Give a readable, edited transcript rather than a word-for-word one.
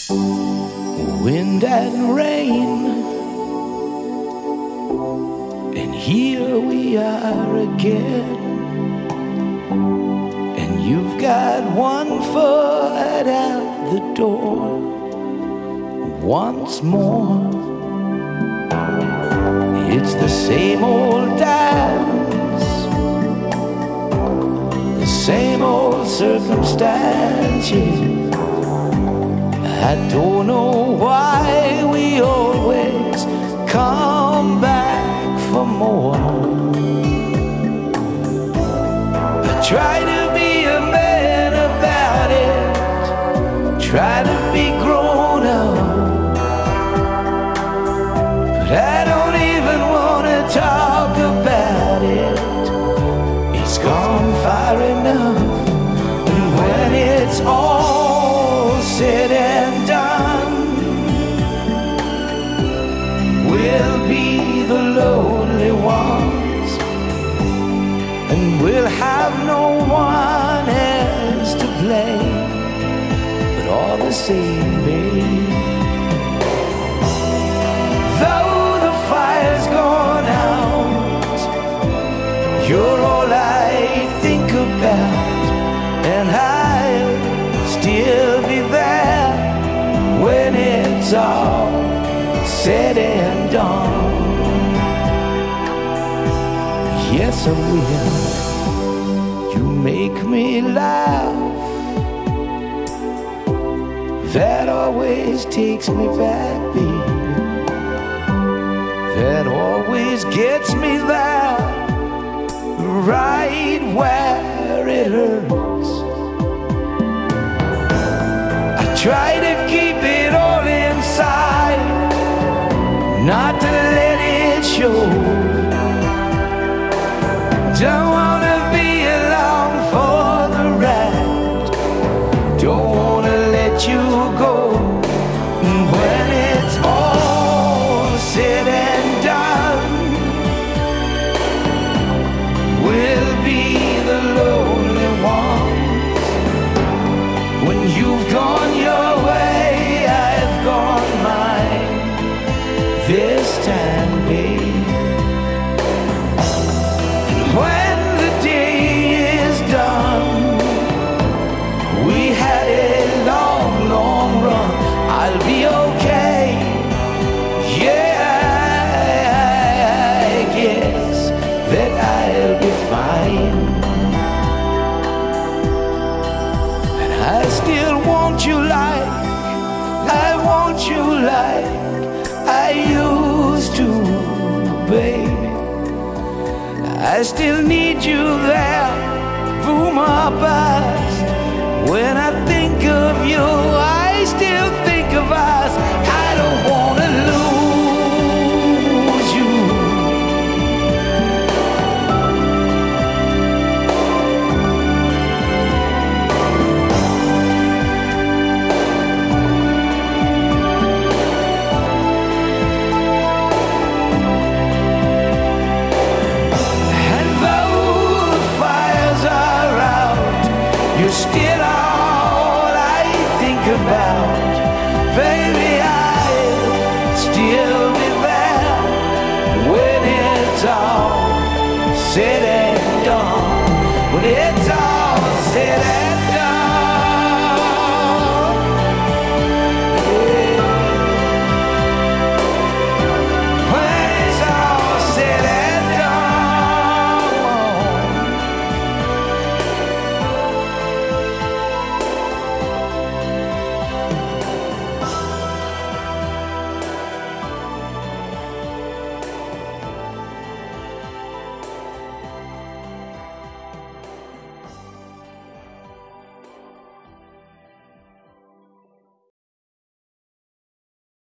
wind and rain, and here we are again. And you've got one foot out the door once more. It's the same old dance, the same old circumstances. I don't know why we always come back for more. I try to be a man about it, try to be grown up, but I don't even want to talk about it. It's gone far enough, and when it's all said and done, we'll be the lonely ones, and we'll have no one else to blame. But all the same, babe, though the fire's gone out, you're all I think about, and I'll still be there when it's all said and done. Yes, I will. You make me laugh. That always takes me back, baby. That always gets me there, right where it hurts. I try to keep it all inside, not to let it show. Don't wanna be along for the ride, don't wanna let you go. When it's all said and done, we'll be the lonely ones. When you've gone your way, I've gone mine this time, babe. When the day is done, we had a long, long run. I'll be okay. Yeah, I guess that I'll be fine. And I still want you like I want you like I used to, baby. I still need you there through my past. When I think of you, I still think of us. I don't wanna lose you. You're still all I think about, baby. I'll still be there when it's all said and done. When it's all